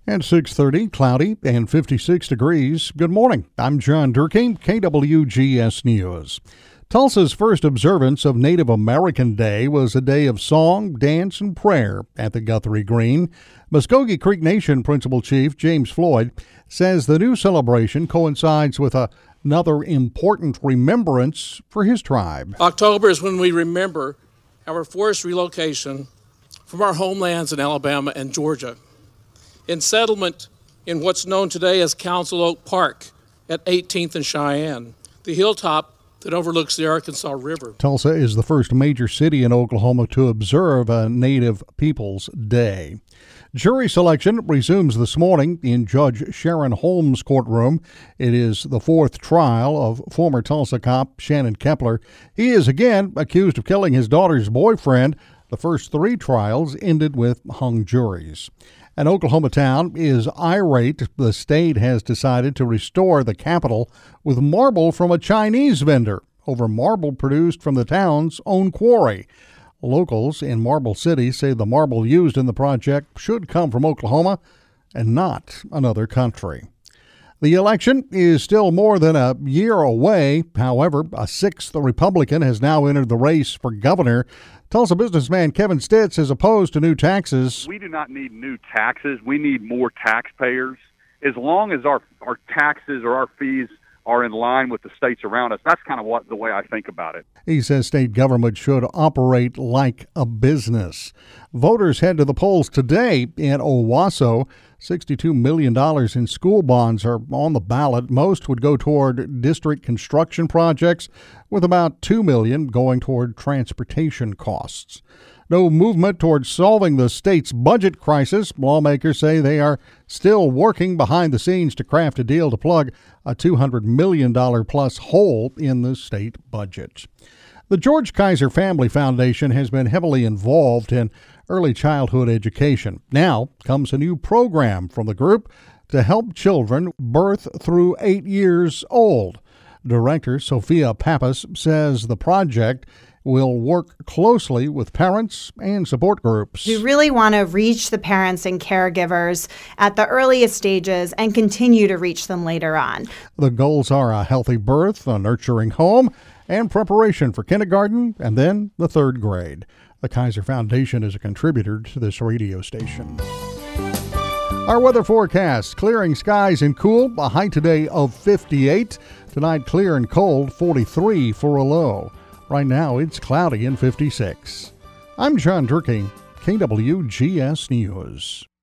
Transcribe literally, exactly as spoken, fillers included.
At six thirty, cloudy and fifty-six degrees. Good morning. I'm John Durkee, K W G S News. Tulsa's first observance of Native American Day was a day of song, dance, and prayer at the Guthrie Green. Muskogee Creek Nation Principal Chief James Floyd says the new celebration coincides with a, another important remembrance for his tribe. October is when we remember our forced relocation from our homelands in Alabama and Georgia in settlement in what's known today as Council Oak Park at eighteenth and Cheyenne, the hilltop that overlooks the Arkansas River. Tulsa is the first major city in Oklahoma to observe a Native Peoples Day. Jury selection resumes this morning in Judge Sharon Holmes' courtroom. It is the fourth trial of former Tulsa cop Shannon Kepler. He is again accused of killing his daughter's boyfriend. The first three trials ended with hung juries. An Oklahoma town is irate. The state has decided to restore the capital with marble from a Chinese vendor over marble produced from the town's own quarry. Locals in Marble City say the marble used in the project should come from Oklahoma and not another country. The election is still more than a year away. However, a sixth Republican has now entered the race for governor. Tulsa businessman Kevin Stitz is opposed to new taxes. We do not need new taxes. We need more taxpayers. As long as our, our taxes or our fees are in line with the states around us, that's kind of what the way I think about it. He says state government should operate like a business. Voters head to the polls today in Owasso. sixty-two million dollars in school bonds are on the ballot. Most would go toward district construction projects, with about two million dollars going toward transportation costs. No movement towards solving the state's budget crisis. Lawmakers say they are still working behind the scenes to craft a deal to plug a two hundred million dollars plus hole in the state budget. The George Kaiser Family Foundation has been heavily involved in early childhood education. Now comes a new program from the group to help children birth through eight years old. Director Sophia Pappas says the project will work closely with parents and support groups. We really want to reach the parents and caregivers at the earliest stages and continue to reach them later on. The goals are a healthy birth, a nurturing home, and preparation for kindergarten and then the third grade. The Kaiser Foundation is a contributor to this radio station. Our weather forecast: clearing skies and cool, a high today of fifty-eight. Tonight, clear and cold, forty-three for a low. Right now, it's cloudy and fifty-six. I'm John Durkee, K W G S News.